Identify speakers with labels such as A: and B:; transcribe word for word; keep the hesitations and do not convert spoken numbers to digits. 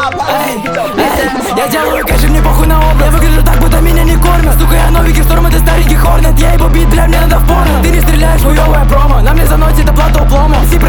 A: Эй, эй, я делаю кэш, мне похуй на область. Я выгляжу так, будто меня не кормят. Сука, я новенький шторм, это старенький хорнет. Я его бит, бля, мне надо в порно. Ты не стреляешь, хуёвая промо. На мне заносит оплата уплома.